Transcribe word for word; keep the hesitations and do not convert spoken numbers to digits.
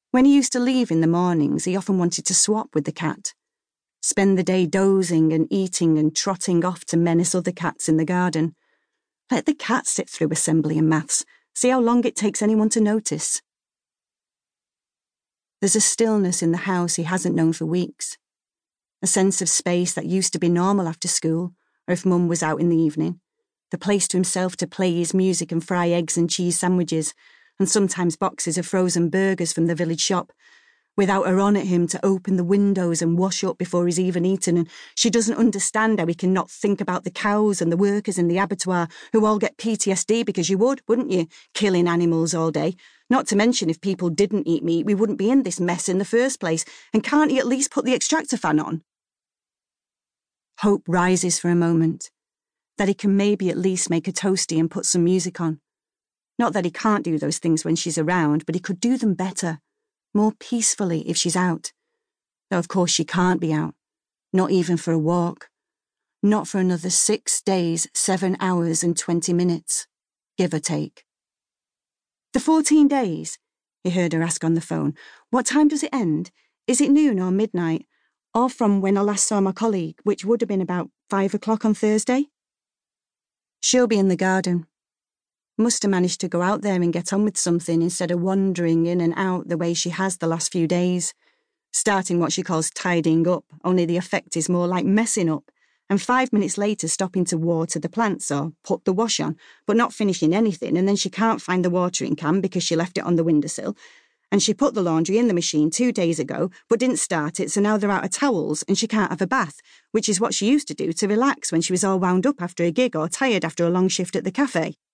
When he used to leave in the mornings, he often wanted to swap with the cat, spend the day dozing and eating and trotting off to menace other cats in the garden. Let the cat sit through assembly and maths, see how long it takes anyone to notice. There's a stillness in the house he hasn't known for weeks. A sense of space that used to be normal after school, or if Mum was out in the evening. The place to himself to play his music and fry eggs and cheese sandwiches, and sometimes boxes of frozen burgers from the village shop, without her on at him to open the windows and wash up before he's even eaten, and she doesn't understand how he can not think about the cows and the workers in the abattoir who all get P T S D because you would, wouldn't you, killing animals all day? Not to mention if people didn't eat meat, we wouldn't be in this mess in the first place, and can't he at least put the extractor fan on? Hope rises for a moment, that he can maybe at least make a toastie and put some music on. Not that he can't do those things when she's around, but he could do them better, more peacefully if she's out. Though of course she can't be out, not even for a walk. Not for another six days, seven hours and twenty minutes, give or take. The fourteen days, he heard her ask on the phone. What time does it end? Is it noon or midnight? Or from when I last saw my colleague, which would have been about five o'clock on Thursday? She'll be in the garden. Must have managed to go out there and get on with something instead of wandering in and out the way she has the last few days. Starting what she calls tidying up, only the effect is more like messing up, and five minutes later stopping to water the plants or put the wash on, but not finishing anything, and then she can't find the watering can because she left it on the windowsill. And she put the laundry in the machine two days ago, but didn't start it, so now they're out of towels and she can't have a bath, which is what she used to do to relax when she was all wound up after a gig or tired after a long shift at the cafe.